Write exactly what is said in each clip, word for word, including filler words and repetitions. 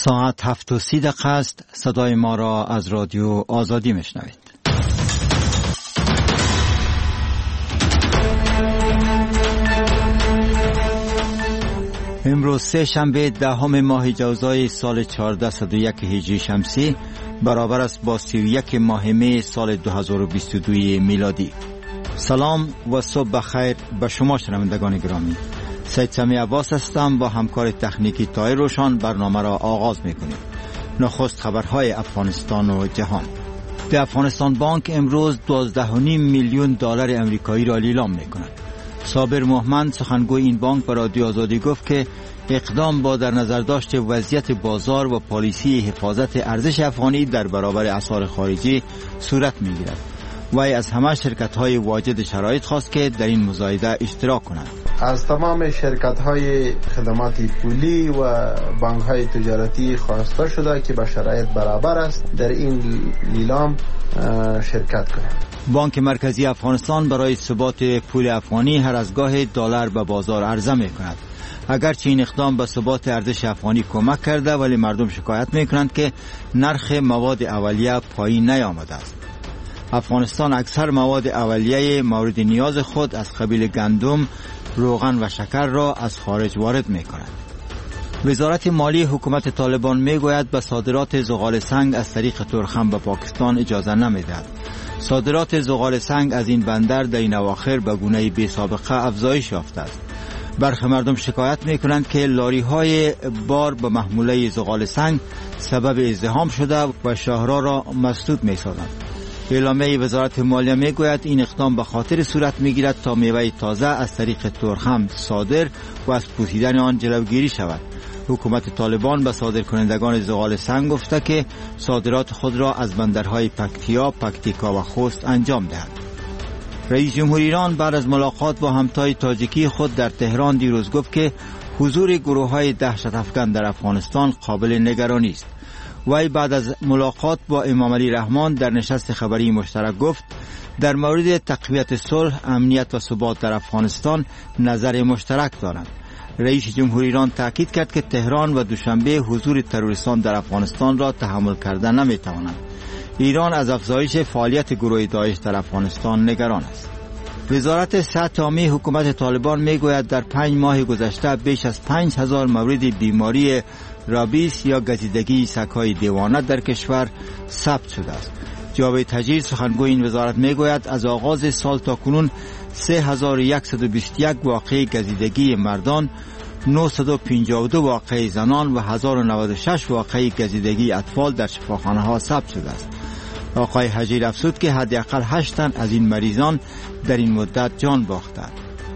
ساعت هفت و سی دقیقه است. صدای ما را از رادیو آزادی میشنوید. امروز سه شنبه دهم ماه جوزای سال چهارصد و یک هجری شمسی برابر است با سی و یک ماه می سال دو هزار و بیست و دو میلادی. سلام و صبح بخیر به شما شنوندگان گرامی. سید سمی عباس هستم. با همکار تکنیکی طاهر روشان برنامه را آغاز میکنیم. نخست خبرهای افغانستان و جهان. در افغانستان بانک امروز دوازده و نیم میلیون دلار امریکایی را لیلام میکند. صابر محمد سخنگوی این بانک به رادیو آزادی گفت که اقدام با در نظر داشت وضعیت بازار و پالیسی حفاظت ارزش افغانی در برابر اسعار خارجی صورت میگیرد. وی از همه شرکت‌های واجد شرایط خواست که در این مزایده اشتراک کنند. از تمام شرکت‌های خدمات پولی و بانک‌های تجارتی خواسته شده که به شرایط برابر است در این لیلام شرکت کنند. بانک مرکزی افغانستان برای ثبات پول افغانی هر از گاه دلار به بازار عرضه می‌کند. اگرچه این اقدام به ثبات ارزش افغانی کمک کرده، ولی مردم شکایت می‌کنند که نرخ مواد اولیه پایین نیامده است. افغانستان اکثر مواد اولیه مورد نیاز خود از قبیل گندم، روغن و شکر را از خارج وارد می‌کند. وزارت مالی حکومت طالبان میگوید به صادرات زغال سنگ از طریق ترخم به پاکستان اجازه نمیدهد. صادرات زغال سنگ از این بندر در این اواخر به گونه بی سابقه افزایش یافته است. برخی مردم شکایت می‌کنند که لاری‌های بار به محموله زغال سنگ سبب ازدحام شده و شهرها را مسدود می‌سازند. اعلامیه وزارت مالیه میگوید این اقدام به خاطر صورت میگیرد تا میوه تازه از طریق ترخم صادر و از پوسیدن آن جلوگیری شود. حکومت طالبان به صادرکنندگان زغال سنگ گفته که صادرات خود را از بندرهای پکتیا، پکتیکا و خوست انجام دهند. رئیس جمهور ایران بعد از ملاقات با همتای تاجیکی خود در تهران دیروز گفت که حضور گروه‌های دهشت افکن در افغانستان قابل نگرانی است. وی بعد از ملاقات با امام علی رحمان در نشست خبری مشترک گفت در مورد تقویت صلح، امنیت و ثبات در افغانستان نظر مشترک دارند. رئیس جمهور ایران تاکید کرد که تهران و دوشنبه حضور تروریستان در افغانستان را تحمل کردن نمی‌تواند. ایران از افزایش فعالیت گروه داعش در افغانستان نگران است. وزارت صحت عامه حکومت طالبان میگوید در پنج ماه گذشته بیش از پنج هزار مورد بیماری رابیس یا گزیدگی سگ‌های دیوانه در کشور ثبت شده است. جاوید حجیر سخنگوی این وزارت میگوید از آغاز سال تا کنون سه هزار و صد و بیست و یک واقعه گزیدگی مردان، نهصد و پنجاه و دو واقعه زنان و هزار و نود و شش واقعه گزیدگی اطفال در شفاخانه‌ها ثبت شده است. آقای حجیر افزود که حداقل هشت تن از این مریضان در این مدت جان باختند.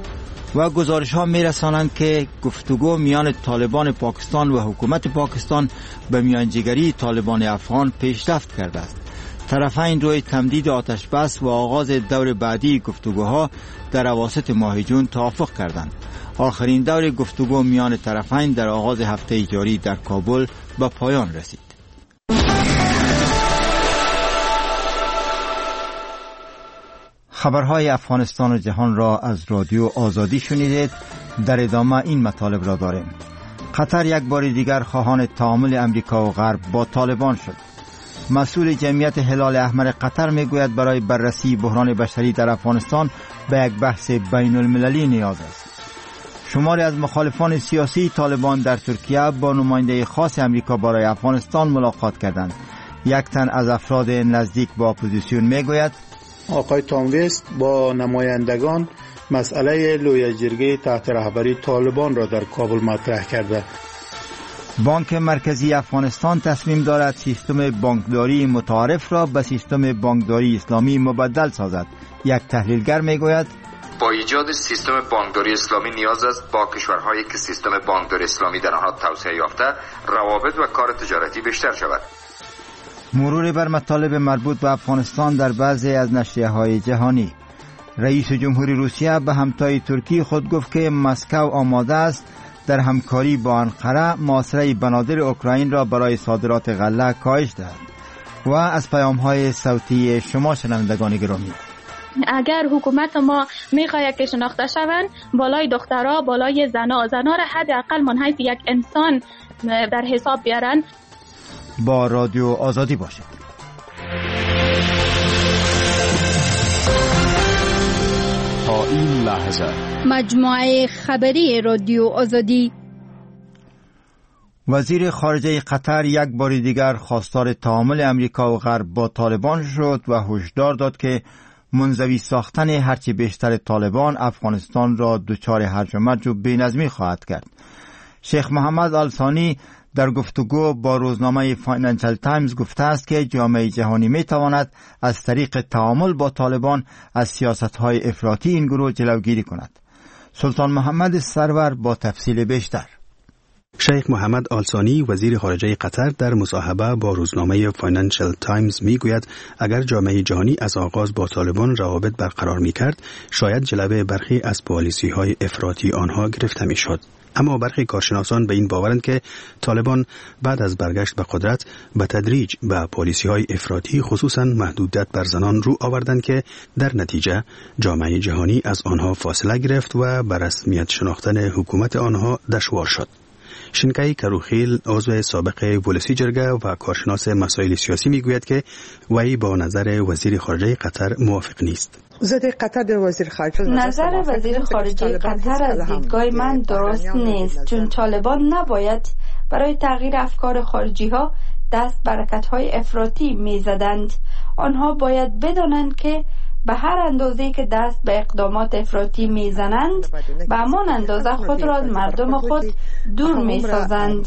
و گزارش ها می رسانند که گفتگو میان طالبان پاکستان و حکومت پاکستان به میانجیگری طالبان افغان پیشرفت کرده است. طرفین روی تمدید آتش بس و آغاز دور بعدی گفتگوها در اواسط ماه جون توافق کردند. آخرین دور گفتگو میان طرفین در آغاز هفته جاری در کابل به پایان رسید. خبرهای افغانستان و جهان را از رادیو آزادی شنیدید. در ادامه این مطالب را داریم. قطر یک بار دیگر خواهان تعامل امریکا و غرب با طالبان شد. مسئول جمعیت هلال احمر قطر میگوید برای بررسی بحران بشری در افغانستان به یک بحث بین المللی نیاز است. شماری از مخالفان سیاسی طالبان در ترکیه با نماینده خاص امریکا برای افغانستان ملاقات کردند. یک تن از افراد نزدیک با اپوزیسیون میگوید آقای تام وست با نمایندگان مسئله لوی جرگه تحت رهبری طالبان را در کابل مطرح کرده. بانک مرکزی افغانستان تصمیم دارد سیستم بانکداری متعارف را به سیستم بانکداری اسلامی مبدل سازد. یک تحلیلگر میگوید با ایجاد سیستم بانکداری اسلامی نیاز است با کشورهایی که سیستم بانکداری اسلامی در آنها توسعه یافته روابط و کار تجارتی بیشتر شود. مرور بر مطالب مربوط به افغانستان در بعضی از نشریه‌های جهانی. رئیس جمهوری روسیه به همتای ترکی خود گفت که مسکو آماده است در همکاری با انقره محاصره بنادر اوکراین را برای صادرات غله کاهش دهد. و از پیام‌های صوتی شما شنوندگان گرامی، اگر حکومت ما میخواهد که شناخته شوند بالای دخترها، بالای زنا، زنا را حداقل من حیث یک انسان در حساب بیارن. با رادیو آزادی باشید. تا این لحظه مجموعه خبری رادیو آزادی. وزیر خارجه قطر یک بار دیگر خواستار تعامل امریکا و غرب با طالبان شد و هشدار داد که منزوی ساختن هرچی بیشتر طالبان افغانستان را دچار هرج و مرج و بی‌نظمی خواهد کرد. شیخ محمد آل ثانی در گفتگو با روزنامه فاینانشل تایمز گفته است که جامعه جهانی می تواند از طریق تعامل با طالبان از سیاست‌های افراطی این گروه جلوگیری کند. سلطان محمد سرور با تفصیل بیشتر. شیخ محمد آل ثانی وزیر خارجه قطر در مصاحبه با روزنامه فاینانشل تایمز می گوید اگر جامعه جهانی از آغاز با طالبان روابط برقرار می کرد شاید جلوه برخی از پالیسی های افراطی آنها گرفته می شد. اما برخی کارشناسان به این باورند که طالبان بعد از برگشت به قدرت به تدریج به پالیسی های افراطی خصوصا محدودیت بر زنان رو آوردند که در نتیجه جامعه جهانی از آنها فاصله گرفت و به رسمیت شناختن حکومت آنها دشوار شد. شنکای کروخیل عضو سابق ولسی جرگه و کارشناس مسائل سیاسی میگوید که وی با نظر وزیر خارجه قطر موافق نیست. نظر وزیر خارجه قطر از دیدگاه من درست نیست، چون طالبان نباید برای تغییر افکار خارجی ها دست به حرکت‌های افراطی می‌زدند. آنها باید بدانند که به هر اندازه که دست به اقدامات افراطی میزنند به همان اندازه خود را از مردم خود دور میسازند.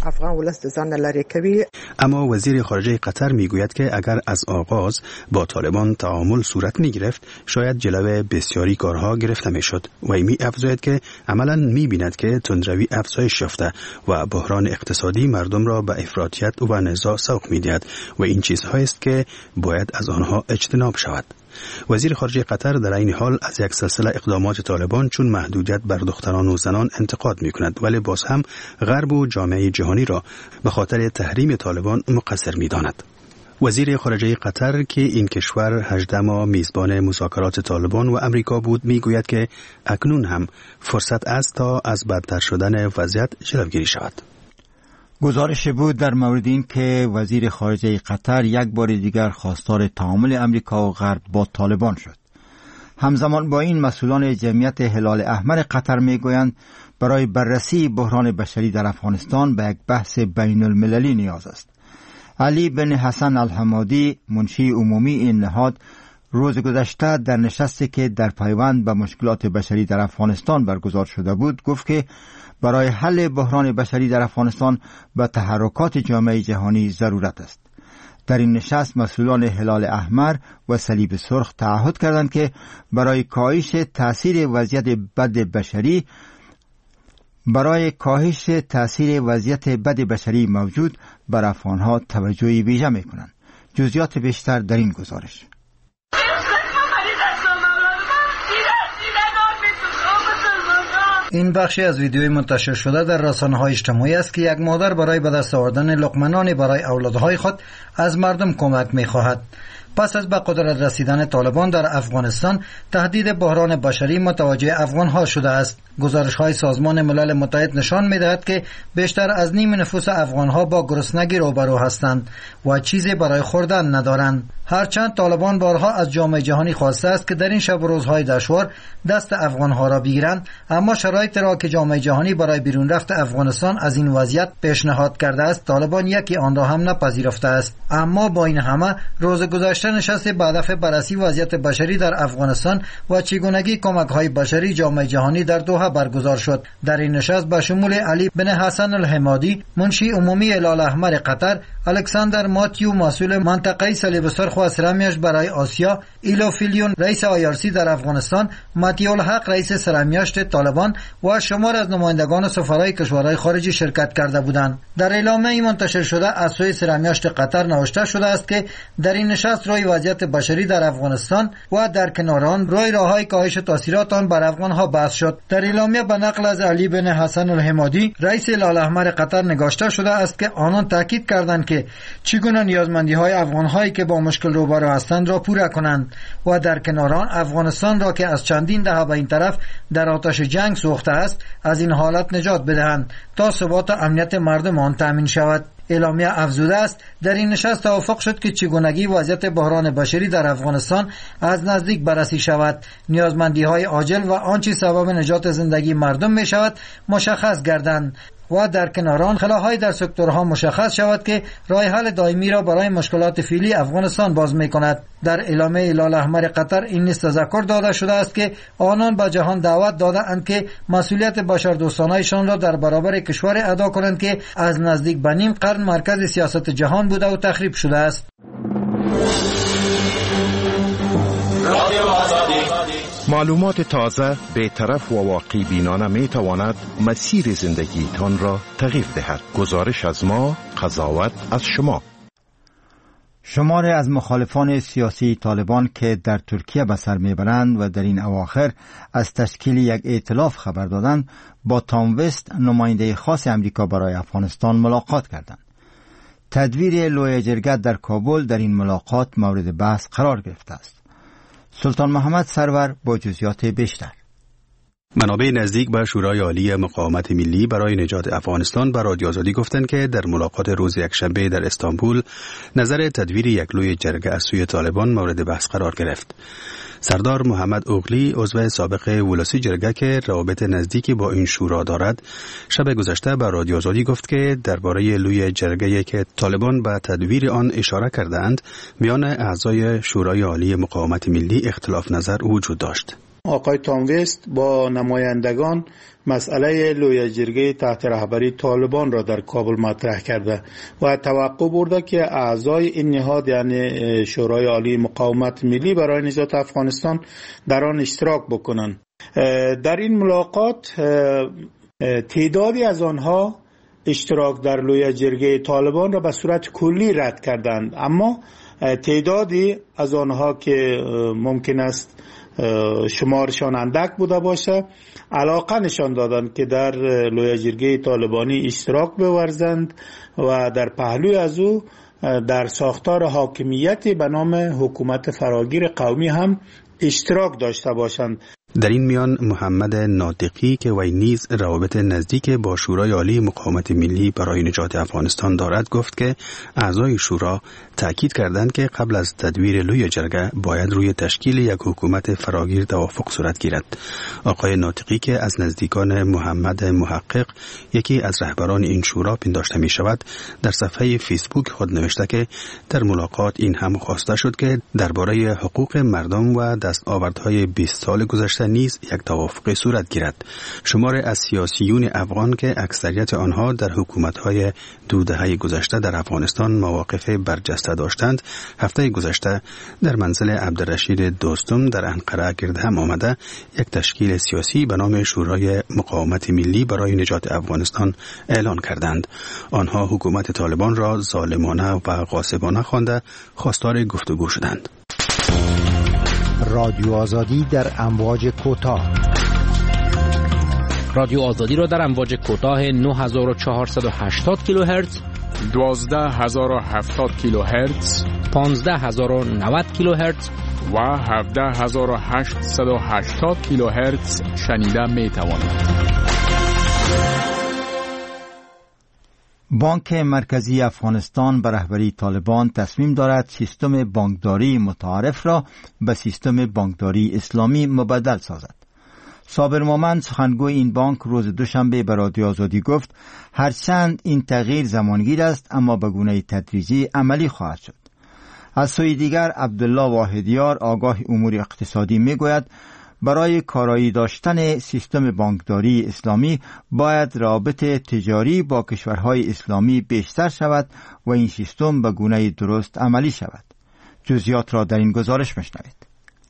اما وزیر خارجه قطر میگوید که اگر از آغاز با طالبان تعامل صورت میگرفت شاید جلوه بسیاری کارها گرفته میشد. و می افزاید که عملا میبیند که تندروی افزایش یافته و بحران اقتصادی مردم را به افراطیت و نزاع سوق میدهد و این چیزهایی است که باید از آنها اجتناب شود. وزیر خارجه قطر در این حال از یک سلسله اقدامات طالبان چون محدودیت بر دختران و زنان انتقاد می کند، ولی باز هم غرب و جامعه جهانی را به خاطر تحریم طالبان مقصر می داند. وزیر خارجه قطر که این کشور هجده ماه میزبان مذاکرات طالبان و امریکا بود می گوید که اکنون هم فرصت است تا از بدتر شدن وضعیت جلوگیری شود. گزارش بود در مورد این که وزیر خارجه قطر یک بار دیگر خواستار تعامل امریکا و غرب با طالبان شد. همزمان با این مسئولان جمعیت هلال احمر قطر میگویند برای بررسی بحران بشری در افغانستان به یک بحث بین المللی نیاز است. علی بن حسن الحمادی منشی عمومی این نهاد روز گذشته در نشستی که در پیوند به مشکلات بشری در افغانستان برگزار شده بود گفت که برای حل بحران بشری در افغانستان به تحرکات جامعه جهانی ضرورت است. در این نشست مسئولان هلال احمر و صلیب سرخ تعهد کردند که برای کاهش تاثیر وضعیت بد بشری برای کاهش تاثیر وضعیت بد بشری موجود بر افغانها توجه ویژه می‌کنند. جزئیات بیشتر در این گزارش. این بخشی از ویدیوی منتشر شده در رسانه‌های اجتماعی است که یک مادر برای به دست آوردن لقمه برای اولادهای خود از مردم کمک می‌خواهد. پس از به قدرت رسیدن طالبان در افغانستان تهدید بحران بشری متوجه افغان‌ها شده است. گزارش‌های سازمان ملل متحد نشان می‌دهد که بیشتر از نیم نفوس افغان‌ها با گرسنگی روبرو هستند و چیزی برای خوردن ندارند. هرچند طالبان بارها از جامعه جهانی خواسته است که در این شب و روزهای دشوار دست افغان‌ها را بگیرند، اما شرایطی را که جامعه جهانی برای بیرون رفت افغانستان از این وضعیت پیشنهاد کرده است طالبان یکی آن را هم نپذیرفته است. اما با این همه روز گذشته نشست به هدف بررسی وضعیت بشری در افغانستان و چگونگی کمک‌های بشری جامعه جهانی در دوحه برگزار شد. در این نشست به شمول علی بن حسن الحمادی منشی عمومی هلال احمر قطر، الکساندر ماتیو مسئول منطقه صلیب سرخ و سرمیاش برای آسیا، ایلو فیلیون رئیس آی آر سی در افغانستان، متیع الحق رئیس سرمیاشت طالبان و شمار از نمایندگان سفرای کشورهای خارجی شرکت کرده بودند. در اعلامیه منتشر شده از سوی سرمیاشت قطر نوشته شده است که در این نشست روی وضعیت بشری در افغانستان و در کنار آن روی راههای کاهش تاثیرات آن بر افغانها بحث شد. در اعلامیه به نقل از علی بن حسن الحمادی رئیس هلال احمر قطر نگاشته شده است که آنان تاکید کردند که چگونه نیازمندی‌های افغان‌هایی که با مشکل روبرو هستند را پورا کنند و در کنار آن افغانستان را که از چندین دهه به این طرف در آتش جنگ سوخته است از این حالت نجات بدهند تا ثبات و امنیت مردم آن تامین شود. اعلامیه افزوده است در این نشست توافق شد که چگونگی وضعیت بحران بشری در افغانستان از نزدیک بررسی شود، نیازمندی‌های عاجل و آنچه سبب نجات زندگی مردم می شود مشخص گردند و در کنار آن خلاهای در سکتورها مشخص شود که راه حل دائمی را برای مشکلات فعلی افغانستان باز می کند. در اعلامیه هلال احمر قطر این نیز تذکر داده شده است که آنان به جهان دعوت داده اند که مسئولیت بشردوستانه‌شان را در برابر کشور ادا کنند که از نزدیک به نیم قرن مرکز سیاست جهان بوده و تخریب شده است. معلومات تازه، بی‌طرف و واقعی بینانه می تواند مسیر زندگی تان را تغییر دهد. گزارش از ما، قضاوت از شما. شماری از مخالفان سیاسی طالبان که در ترکیه به سر میبرند و در این اواخر از تشکیل یک ائتلاف خبر دادند با تام وست نماینده خاص امریکا برای افغانستان ملاقات کردند. تدویر لوی جرگه در کابل در این ملاقات مورد بحث قرار گرفته است. سلطان محمد سرور با جزئیات بیشتر. منابع نزدیک به شورای عالی مقاومت ملی برای نجات افغانستان به رادیو آزادی گفتند که در ملاقات روز یکشنبه در استانبول نظر تدویر یک لوی جرگه از سوی طالبان مورد بحث قرار گرفت. سردار محمد اوغلی عضو سابق ولسی جرگه که روابط نزدیکی با این شورا دارد شب گذشته به رادیو آزادی گفت که درباره لوی جرگه که طالبان به تدویر آن اشاره کردند میان اعضای شورای عالی مقاومت ملی اختلاف نظر وجود داشت. آقای تام وست با نمایندگان مسئله لوی جرگه تحت رهبری طالبان را در کابل مطرح کرده و توقع برده که اعضای این نهاد یعنی شورای عالی مقاومت ملی برای نجات افغانستان در آن اشتراک بکنند. در این ملاقات تعدادی از آنها اشتراک در لوی جرگه طالبان را به صورت کلی رد کردند، اما تعدادی از آنها که ممکن است شمارشان اندک بوده باشه علاقه نشان دادند که در لوی جرگه طالبانی اشتراک بورزند و در پهلوی از او در ساختار حاکمیتی به نام حکومت فراگیر قومی هم اشتراک داشته باشند. در این میان محمد ناطقی که وی نیز روابط نزدیک با شورای عالی مقاومت ملی برای نجات افغانستان دارد گفت که اعضای شورا تاکید کردند که قبل از تدویر لوی جرگه باید روی تشکیل یک حکومت فراگیر توافق صورت گیرد. آقای ناطقی که از نزدیکان محمد محقق یکی از رهبران این شورا پنداشته می شود در صفحه فیسبوک خود نوشته که در ملاقات این هم خواسته شد که درباره حقوق مردم و دستاوردهای بیست سال گذشته نیز یک توافق صورت گیرد. شمار از سیاسیون افغان که اکثریت آنها در حکومت‌های دو دهه گذشته در افغانستان مواقف برجسته داشتند، هفته گذشته در منزل عبدالرشید دوستم در انقره گرد هم آمده یک تشکیل سیاسی به نام شورای مقاومت ملی برای نجات افغانستان اعلان کردند. آنها حکومت طالبان را ظالمانه و غاصبانه خوانده خواستار گفتگو شدند. رادیو آزادی در امواج کوتاه. رادیو آزادی را در امواج کوتاه نه هزار و چهارصد و هشتاد کیلوهرتز، دوازده هزار و هفتاد کیلوهرتز، پانزده هزار و نود کیلوهرتز و هفده هزار و هشتصد و هشتاد کیلوهرتز شنیده می توانید. بانک مرکزی افغانستان به رهبری طالبان تصمیم دارد سیستم بانکداری متعارف را به سیستم بانکداری اسلامی مبدل سازد. صابر مومند سخنگوی این بانک روز دوشنبه به رادیو آزادی گفت هرچند این تغییر زمانگیر است اما به گونه تدریجی عملی خواهد شد. از سوی دیگر عبدالله واحدیار آگاه امور اقتصادی می گوید برای کارایی داشتن سیستم بانکداری اسلامی باید رابط تجاری با کشورهای اسلامی بیشتر شود و این سیستم به گونه درست عملی شود. جزئیات را در این گزارش مشنوید.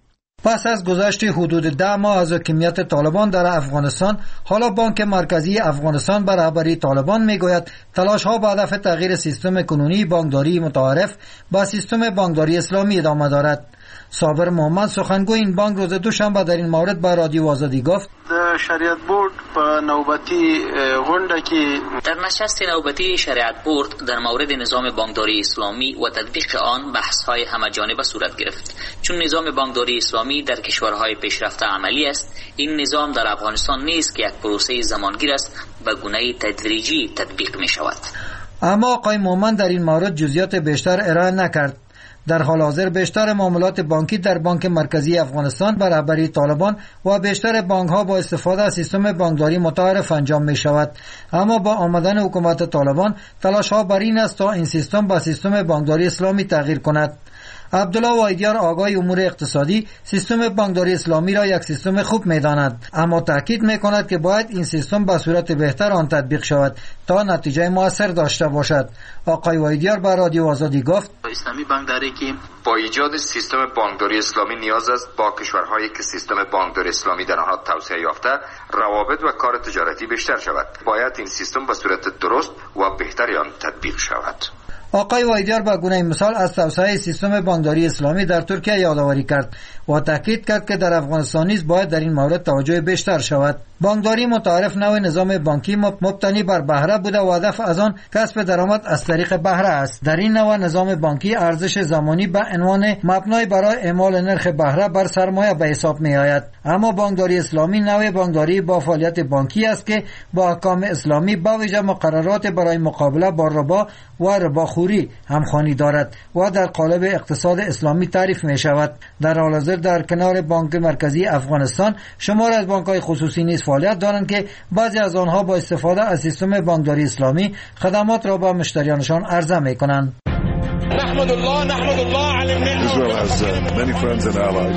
پس از گذشت حدود ده ماه از حاکمیت طالبان در افغانستان، حالا بانک مرکزی افغانستان به رهبری طالبان میگوید تلاش ها به هدف تغییر سیستم کنونی بانکداری متعارف با سیستم بانکداری اسلامی ادامه دارد. صابر محمد سخنگوی این بانک روز دوشنبه در این مورد به رادیو آزادی گفت: د شریعت بورد په نوبتی غونډه کې در نشست نوبتی شریعت بورد در مورد نظام بانکداری اسلامی و تطبیق آن بحث‌های همه‌جانبه صورت گرفت. چون نظام بانکداری اسلامی در کشورهای پیشرفته عملی است، این نظام در افغانستان نیز که یک پروسه زمانگیر است به گونه تدریجی تطبیق می شود. اما آقای مومن در این مورد جزئیات بیشتر ارائه نکرد. در حال حاضر بیشتر معاملات بانکی در بانک مرکزی افغانستان به رهبری طالبان و بیشتر بانک ها با استفاده از سیستم بانکداری متعارف انجام می شود. اما با آمدن حکومت طالبان تلاش ها بر این است تا این سیستم با سیستم بانکداری اسلامی تغییر کند. عبدالله وایدیار آقای امور اقتصادی سیستم بانکداری اسلامی را یک سیستم خوب می‌داند، اما تاکید می‌کند که باید این سیستم به صورت بهتر آن تطبیق شود تا نتیجه موثر داشته باشد. آقای وایدیار به رادیو آزادی گفت: اسلامی بانکداری که با ایجاد سیستم بانکداری اسلامی نیاز است با کشورهایی که سیستم بانکداری اسلامی در آنها توسعه یافته روابط و کار تجارتی بیشتر شود. باید این سیستم به صورت درست و بهتری آن تطبیق شود. آقای وایدیار به گونه مثال از توسعه سیستم بانکداری اسلامی در ترکیه یادآوری کرد و تاکید کرد که در افغانستان نیز باید در این مورد توجه بیشتر شود. بانکداری متعارف نوع نظام بانکی مبتنی بر بهره بوده و هدف از آن کسب درآمد از طریق بهره است. در این نوع نظام بانکی ارزش زمانی به عنوان مبنای برای اعمال نرخ بهره بر سرمایه به حساب می آید. اما بانکداری اسلامی نوع بانکداری با فعالیت بانکی است که با احکام اسلامی با ویژه مقررات برای مقابله با ربا و رباخوری همخوانی دارد و در قالب اقتصاد اسلامی تعریف می شود. در حال حاضر در کنار بانک مرکزی افغانستان شمار از بانک‌های خصوصی نیز فعالیت دارند که بعضی از آنها با استفاده از سیستم بانکداری اسلامی خدمات را به مشتریانشان عرضه می‌کنند. نحمد الله نحمد الله علی المنه. Israel has uh, many friends and allies.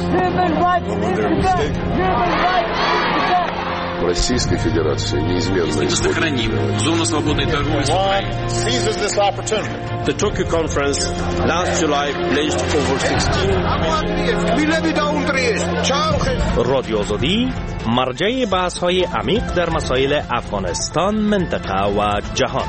В Российской Федерации неизменно используют. Зону свободной торговли с Украиной. Seizes this opportunity. The Tokyo conference last July pledged over sixteen. رادیو آزادی مرجع بحث‌های عمیق در مسائل افغانستان، منطقه و جهان.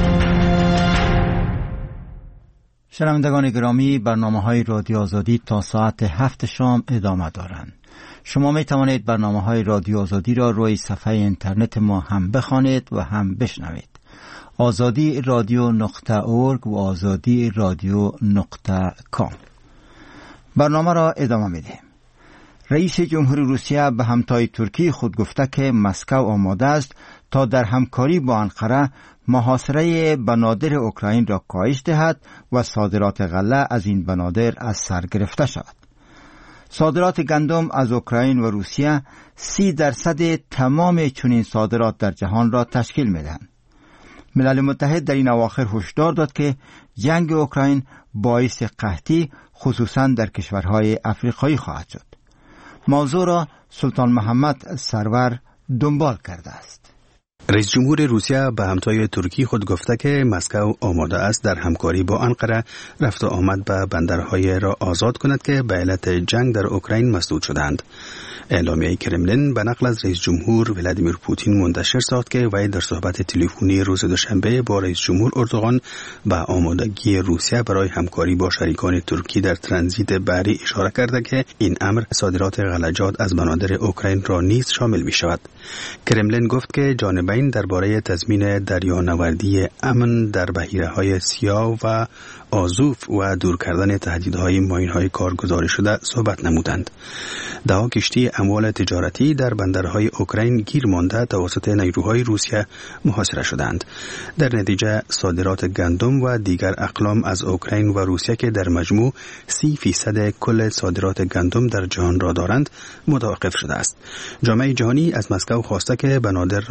شنوندگان گرامی، برنامه‌های رادیو آزادی تا ساعت هفت شام ادامه دارند. شما می توانید برنامه‌های رادیو آزادی را روی صفحه اینترنت ما هم بخوانید و هم بشنوید. آزادی رادیو نقطه اورگ و آزادی رادیو نقطه کام. برنامه را ادامه می‌دهیم. رئیس جمهوری روسیه به همتای ترکی خود گفته که مسکو آماده است تا در همکاری با انقره محاصره بنادر اوکراین را کاهش دهد و صادرات غله از این بنادر از سر گرفته شود. صادرات گندم از اوکراین و روسیه سی درصد تمام چنین صادرات در جهان را تشکیل می‌دهند. ملل متحد در این اواخر هشدار داد که جنگ اوکراین باعث قحطی خصوصاً در کشورهای افریقایی خواهد شد. موضوع را سلطان محمد سرور دنبال کرده است. رئیس جمهور روسیه به همتای ترکی خود گفته که مسکو آماده است در همکاری با انقره رفت و آمد به بندرهای را آزاد کند که به علت جنگ در اوکراین مسدود شدند. اعلامیه کرملین به نقل از رئیس جمهور ولادیمیر پوتین منتشر ساخت که وی در صحبت تلفنی روز دوشنبه با رئیس جمهور اردوغان به آمادگی روسیه برای همکاری با شریکان ترکی در ترانزیت بحری اشاره کرده که این امر صادرات غلجات از بنادر اوکراین را نیز شامل می شود. کرملین گفت که جانبین درباره تضمین دریانوردی امن در بحیره‌های سیاه و آزوف و دور کردن تهدیدهای ماین‌های کارگزاری شده صحبت نمودند. ده کشتی اموال تجارتی در بندرهای اوکراین گیر مانده توسط نیروهای روسیه محاصره شدند. در نتیجه صادرات گندم و دیگر اقلام از اوکراین و روسیه که در مجموع سی فیصد کل صادرات گندم در جهان را دارند متوقف شده است. جامعه جهانی از مسکو خواسته که بنادر را باز کند.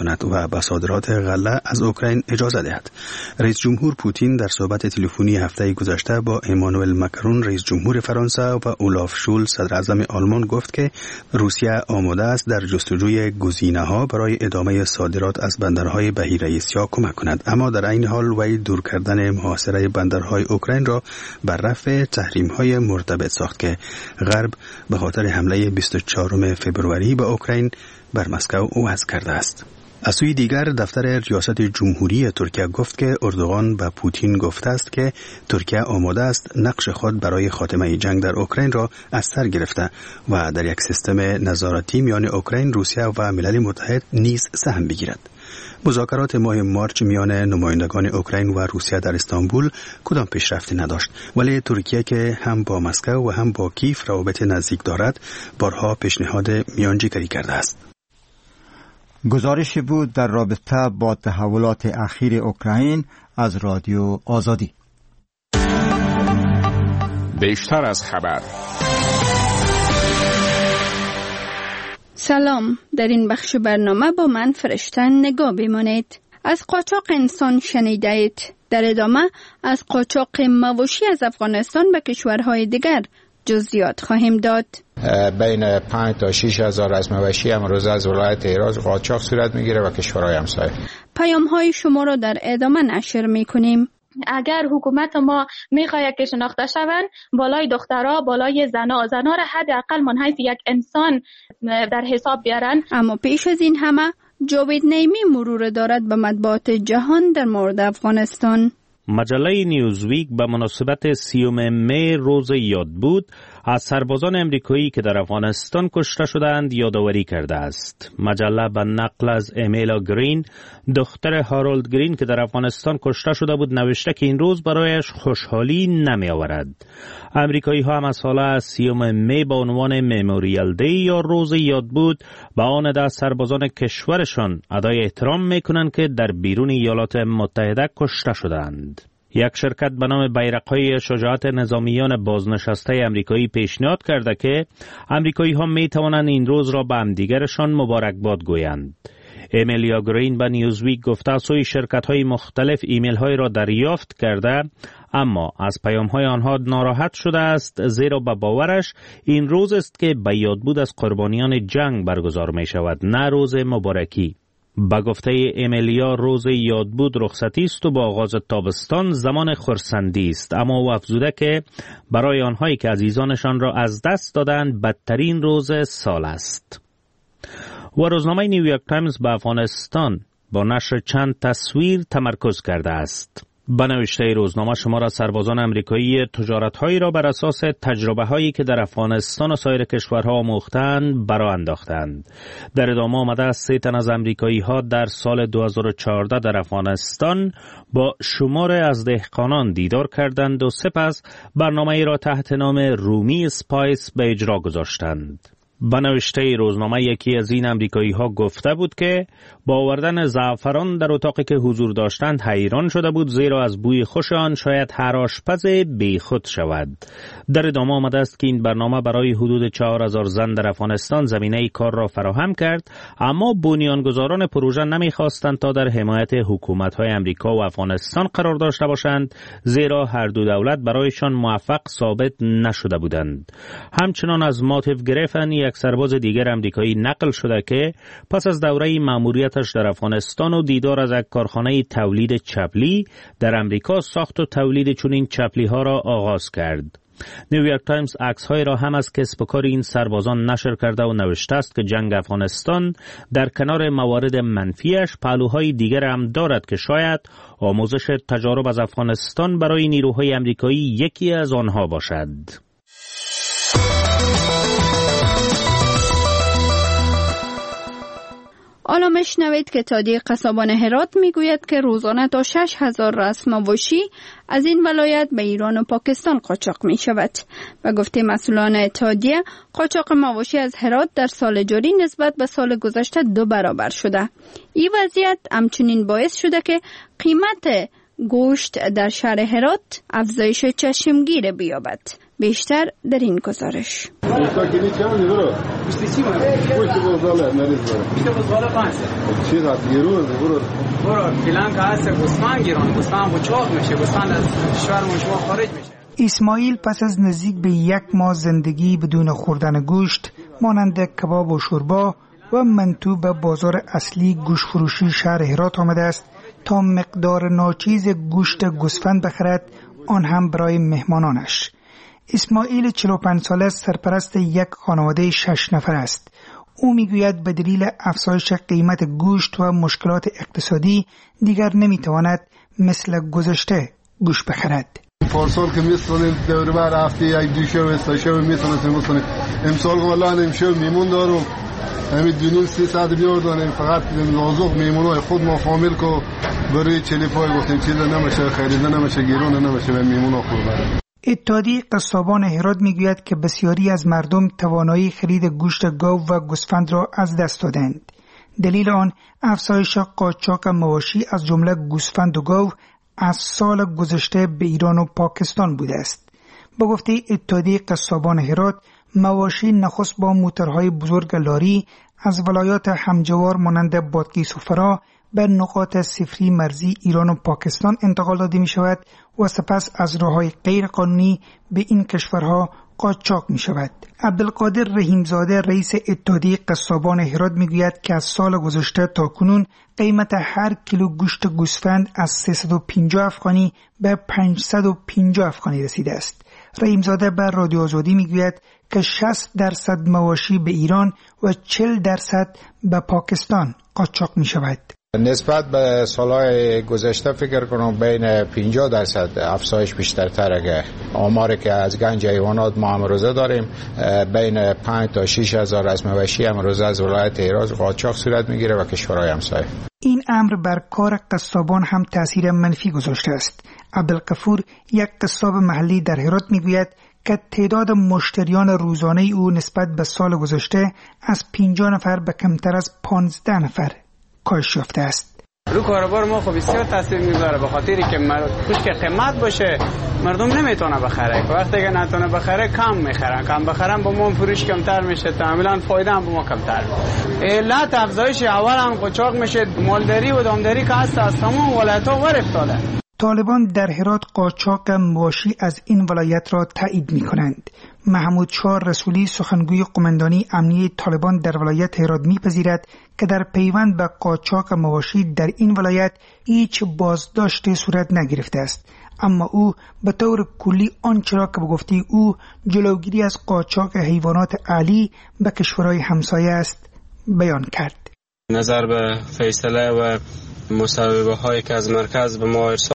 کند و به صادرات غله از اوکراین اجازه دهد. رئیس جمهور پوتین در صحبت تلفنی هفته گذشته با امانوئل ماکرون رئیس جمهور فرانسه و اولاف شولز صدر اعظم آلمان گفت که روسیه آماده است در جستجوی گزینه‌ها برای ادامه صادرات از بندرهای بحیره اسیا کمک کند، اما در این حال وی دور کردن محاصره بندرهای اوکراین را بر رفع تحریم‌های مرتبط ساخت که غرب به خاطر حمله بیست و چهارم فوریه به اوکراین بر مسکو وضع کرده است. از سوی دیگر دفتر ریاست جمهوری ترکیه گفت که اردوغان به پوتین گفته است که ترکیه آماده است نقش خود برای خاتمه جنگ در اوکراین را از سر گرفته و در یک سیستم نظارتی میان اوکراین، روسیه و ملل متحد نیز سهم بگیرد. مذاکرات ماه مارچ میان نمایندگان اوکراین و روسیه در استانبول کدام پیشرفتی نداشت، ولی ترکیه که هم با مسکو و هم با کیف روابط نزدیک دارد بارها پیشنهاد میانجیگری کرده است. گزارشی بود در رابطه با تحولات اخیر اوکراین از رادیو آزادی. بیشتر از خبر. سلام، در این بخش برنامه با من فرشته نگاه بمانید. از قاچاق انسان شنیده اید. در ادامه از قاچاق مواشی از افغانستان به کشورهای دیگر جزئیات خواهیم داد. بین پنج تا شش هزار از مواشی امروز از ولایت هرات قاچاق صورت میگیره و کشورهای همسایه. پیام های شما را در ادامه نشر میکنیم. اگر حکومت ما میخواهد که شناخته شوند، بالای دخترها، بالای زنا زنا را حداقل منحیث یک انسان در حساب بیارن. اما پیش از این همه جاوید نعیمی مرور دارد به مطبوعات جهان در مورد افغانستان. مجله نیوزویک به مناسبت سیوم می روز یاد بود از سربازان امریکایی که در افغانستان کشته شدند یادآوری کرده است. مجله به نقل از امیلا گرین، دختر هارولد گرین که در افغانستان کشته شده بود، نوشته که این روز برایش خوشحالی نمی آورد. امریکایی ها هم از حالا از سیوم می با عنوان مموریال دی یا روز یاد بود به آن عده سربازان کشورشان ادای احترام می کنند که در بیرون ایالات متحده کشته شدند. یک شرکت به نام بیرق‌های شجاعت نظامیان بازنشسته امریکایی پیشنهاد کرده که امریکایی ها می توانند این روز را به همدیگرشان مبارکباد گویند. امیلیا گرین به نیوزویک گفته سوی شرکت های مختلف ایمیل های را دریافت کرده، اما از پیام های آنها ناراحت شده است، زیرا به باورش این روز است که به یادبود از قربانیان جنگ برگزار می شود، نه روز مبارکی. با گفته امیلیا روز یادبود رخصتی است و با آغاز تابستان زمان خرسندی است، اما او افزوده که برای آنهایی که عزیزانشان را از دست دادند بدترین روز سال است. و روزنامه نیویورک تایمز به افغانستان با نشر چند تصویر تمرکز کرده است. به نوشته روزنامه شما را سربازان امریکایی تجارت‌هایی را بر اساس تجربه‌هایی که در افغانستان و سایر کشورها آموختند برآ انداختند. در ادامه آمده است سه تن از امریکایی‌ها در سال دو هزار و چهارده در افغانستان با شمار از دهقانان دیدار کردند و سپس برنامه‌ای را تحت نام رومی اسپایس به اجرا گذاشتند. به نوشته روزنامه یکی از این امریکایی ها گفته بود که با آوردن زعفران در اتاقی که حضور داشتند حیران شده بود، زیرا از بوی خوش آن شاید هر آشپز بیخود شود. در ادامه آمده است که این برنامه برای حدود چهار هزار زن در افغانستان زمینه کار را فراهم کرد، اما بنیانگذاران پروژه نمیخواستند تا در حمایت حکومت‌های امریکا و افغانستان قرار داشته باشند، زیرا هر دو دولت برایشان موفق ثابت نشده بودند. همچنان از ماتیو گریفن یک سرباز دیگر امریکایی نقل شده که پس از دوره مأموریتش در افغانستان و دیدار از یک کارخانه تولید چپلی در امریکا ساخت و تولید چنین چپلی ها را آغاز کرد. نیویورک تایمز عکس های را هم از کسب و کار این سربازان نشر کرده و نوشته است که جنگ افغانستان در کنار موارد منفیش پهلوهای دیگر هم دارد که شاید آموزش تجارب از افغانستان برای نیروهای امریکایی یکی از آنها باشد. حالا مشنوید که اتحادیه قصابان هرات میگوید که روزانه تا شش هزار راس مواشی از این ولایت به ایران و پاکستان قاچاق می شود. و گفته مسئولان اتحادیه قاچاق مواشی از هرات در سال جاری نسبت به سال گذشته دو برابر شده. این وضعیت همچنین باعث شده که قیمت گوشت در شهر هرات افزایش چشمگیر بیابد. بیشتر در این گزارش. اسماعیل پس از نزدیک به یک ماه زندگی بدون خوردن گوشت مانند کباب و شوربا و منتو به بازار اصلی گوشت فروشی شهر هرات آمده است تا مقدار ناچیز گوشت گوسفند بخرد، آن هم برای مهمانانش. اسماعیل چهل و پنج ساله سرپرست یک خانواده شش نفر است. او میگوید به دلیل افزایش قیمت گوشت و مشکلات اقتصادی دیگر نمیتواند مثل گذشته گوشت بخرد. پارسال که میستونیم دور بر هفته یک دو شو استاشو میتونیم میتونیم امسال والله نمیشه میمون دارم همین دونیم سی ساعت بیاردانیم فقط نازک میمونای خود ما فامیل کو برای چلیپای گفتیم چیز نمیشه خریده نمیشه گیرون نمیشه و میمونا خورده. اتحادیه قصابان هرات میگوید که بسیاری از مردم توانایی خرید گوشت گاو و گوسفند را از دست دادند. دلیل آن افزایش قاچاق مواشی از جمله گوسفند و گاو از سال گذشته به ایران و پاکستان بوده است. با گفته اتحادیه قصابان هرات، مواشی نخست با موترهای بزرگ لاری از ولایات همجوار مانند بادغیس و فرا به نقاط صفری مرزی ایران و پاکستان انتقال داده می شود و سپس از راههای غیر قانونی به این کشورها قاچاق می شود. عبدالقادر رحیمزاده رئیس اتحادیه قصابان هرات می گوید که از سال گذشته تا کنون قیمت هر کیلو گوشت گوسفند از سیصد و پنجاه افغانی به پانصد و پنجاه افغانی رسیده است. رحیمزاده به رادیو آزادی می گوید که شصت درصد مواشی به ایران و چهل درصد به پاکستان قاچاق می شود. نسبت به سالهای گذشته فکر کنم بین پنجاه درصد افزایش بیشترتر. اگه آماری که از گنج حیوانات ما امروزه داریم بین پنج تا شش هزار از مواشی امروزه از ولایت هرات قاچاق صورت میگیره و کشورهای همسایه. این امر بر کار قصابان هم تاثیر منفی گذاشته است. عبدالغفور یک قصاب محلی در هرات میگوید که تعداد مشتریان روزانه او نسبت به سال گذشته از پنجاه نفر به کمتر از پانزده نفر کاهش یافته است. رو کاروبار ما خب بسیار تاثیر میذاره به خاطری که گوشت که قیمت باشه مردم نمیتونه بخره. وقتی که نتونه بخره کم میخرن، کم بخرن با ما فروش کمتر میشه، تعاملا فایده هم با ما کمتر میشه. علت افزایش اول هم قاچاق میشه، مالداری و دامداری که هست از تمام ولایت‌ها ور افتاده. طالبان در هرات قاچاق مواشی از این ولایت را تایید می‌کنند. محمود شاه رسولی سخنگوی قماندانی امنیه طالبان در ولایت هرات می‌پذیرد که در پیوند به قاچاق مواشی در این ولایت هیچ بازداشتی صورت نگرفته است، اما او به طور کلی آنچه را که به گفته او جلوگیری از قاچاق حیوانات اهلی به کشورهای همسایه است بیان کرد. نظر به فیصله و مصوبه هایی که از مرکز به ما ارسال